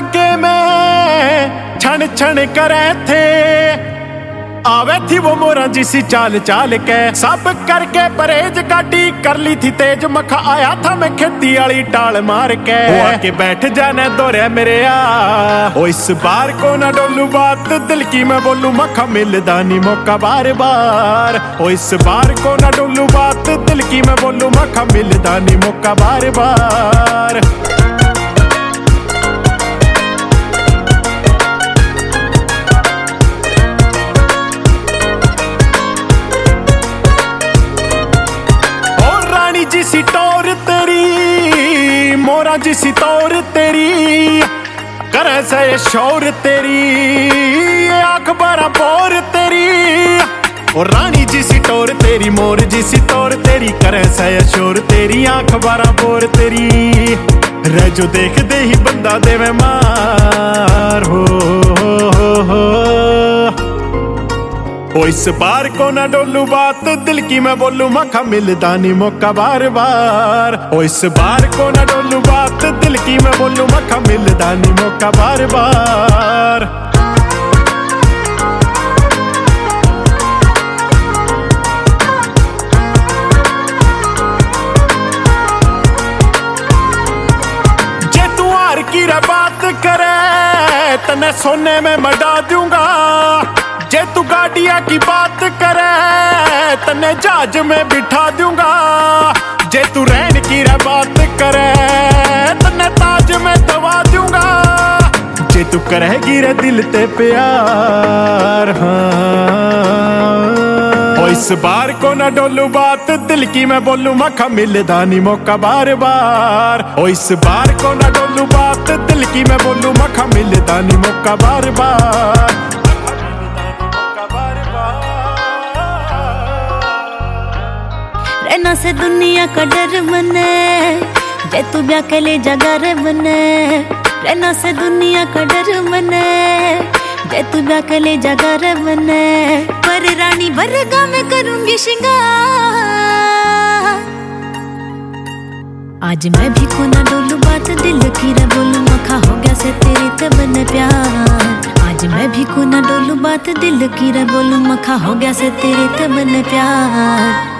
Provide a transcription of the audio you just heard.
के मैं छन छन करे थे, आवे थी वो मोरा जिसी चाल चाल के। सब करके परहेज काटी कर ली थी तेज, मखा आया था मैं खेती वाली टाल मार के। वो आके बैठ जाने दोरे मेरे ओ इस बार को ना डोलू बात दिल की मैं बोलू, मखा मिलदा नी मौका बार बार। ओ इस बार को ना डोलू बात दिल की मैं बोलू, मखा मिलदा नी मौका बार बार। जिसी टोर तेरी मोरा जिसी तौर तेरी, करे से शोर तेरी आंख बड़ा बोर तेरी। और रानी जिसी टोर तेरी मोर जिसी तौर तेरी, करे से शोर तेरी आंख बड़ा बोर तेरी। रह जो देख दे ही बंदा देवे मार हो। ओ इस बार को ना डोलू बात दिल की मैं बोलू, मखा मिलदा नी मौका बार बार। ओ इस बार को ना डोलू बात दिल की मैं बोलू, मखा मिलदा नी मौका बार बार। जे तू हार की रे बात करे तने सोने में मडा दूंगा, जे तू गाड़िया की बात करे तन्ने जहाज में बिठा दूंगा। जे तू रहन की रे बात करे तन्ने ताज में दबा दूंगा। जे तू करेगी रे दिल ते प्यार हाँ। ओ इस बार को ना डोलू बात दिल की मैं बोलू, मखा मिलदा नी मौका बार बार। ओ इस बार को ना डोलू बात दिल की मैं बोलू, मखा मिलदा नी मौका बार बार। रहना से दुनिया का डर मने, जे तू ब्याह के ले जगर बने। रहना से दुनिया का डर मने, जे तू ब्याह के ले जगर बने। पर रानी बरगा में करूंगी श्रृंगार। आज मैं भी को ना डोलू बात दिल की रे बोलू, मखा हो गया से तेरे ते बने प्यार। आज मैं भी को ना डोलू बात दिल की रे बोलू, मखा हो गया से तेरे ते बने प्यार।